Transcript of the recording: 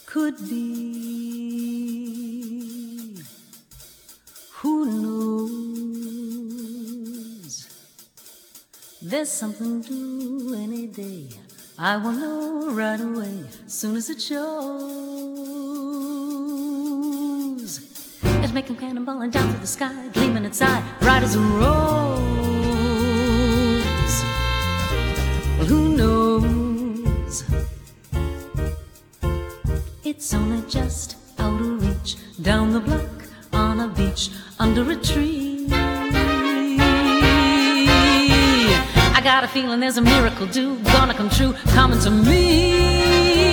could be. Who knows? There's something due any day. I will know right away, soon as it shows. It's making cannonballing down through the sky, gleaming its eye, bright as a rose. Well, who knows? It's only just out of reach, down the block, on a beach, under a tree. I got a feeling there's a miracle due, gonna come true, coming to me.